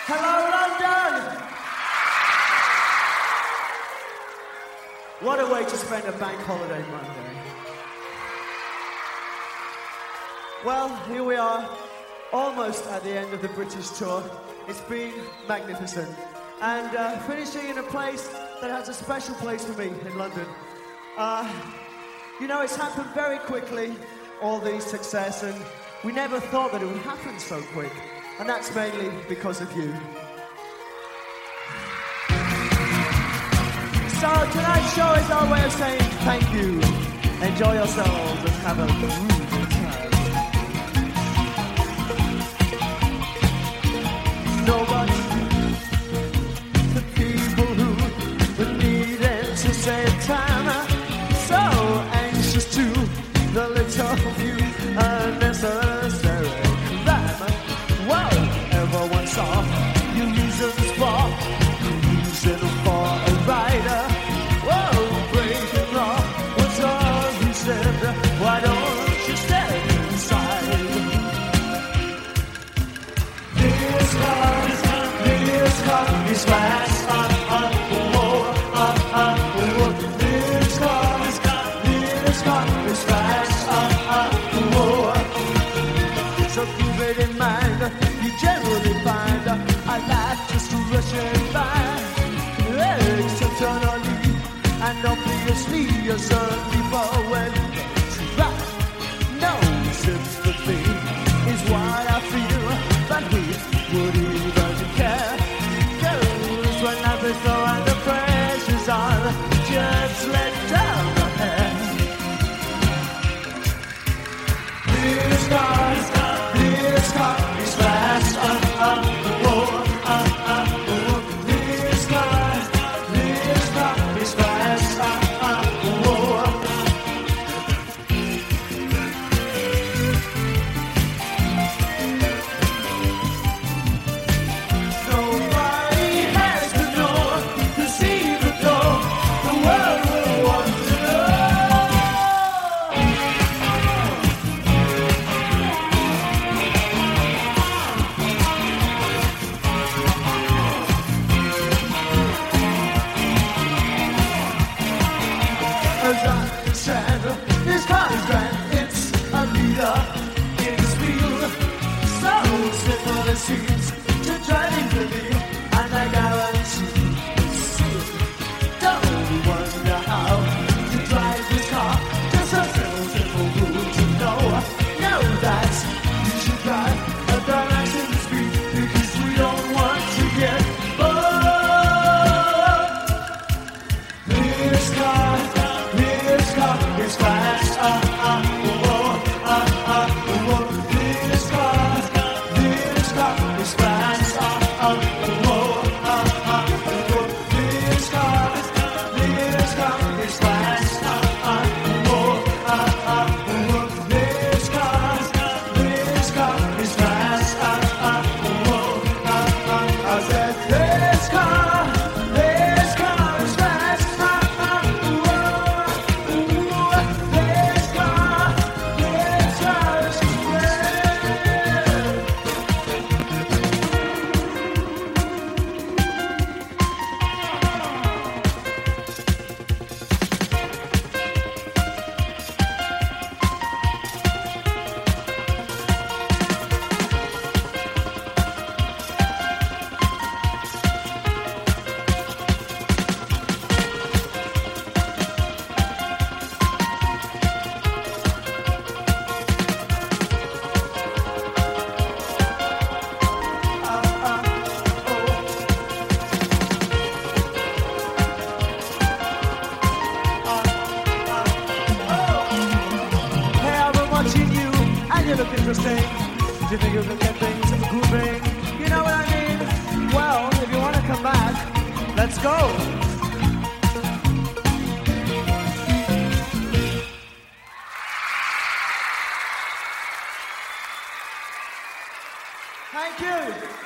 Hello, London! What a way to spend a bank holiday Monday. Well, here we are, almost at the end of the British tour. It's been magnificent. And finishing in a place that has a special place for me in London. You know, it's happened very quickly, all these success, and we never thought that it would happen so quick. And that's mainly because of you. So tonight's show is our way of saying thank you. Enjoy yourselves and have a groovy time. Nobody, the people who were needing to save time, so anxious to the little few unnecessary crime. Whoa, everyone saw your reasons for reason for a rider. Whoa, breaking law was all you said. Why don't you stay inside? This car is fast. This car is fast. So keep it in mind. You generally find I like just rushing by. Exceptionally and obviously you're certainly for when you try. No sympathy is what I feel, but we would even care. Girls, when life is low and the pressure's on, just let down the hair. This car is fast. This car is fast. This car is grand, it's a leader in speed. So simple it seems to driving to me, and I guarantee soon. Don't wonder how to drive this car. Just a simple rule to know that you should drive a direction speed, because we don't want to get bored. This car is fast. You look interesting. Do you think you can get things grooving? You know what I mean? Well, if you want to come back, let's go. Thank you.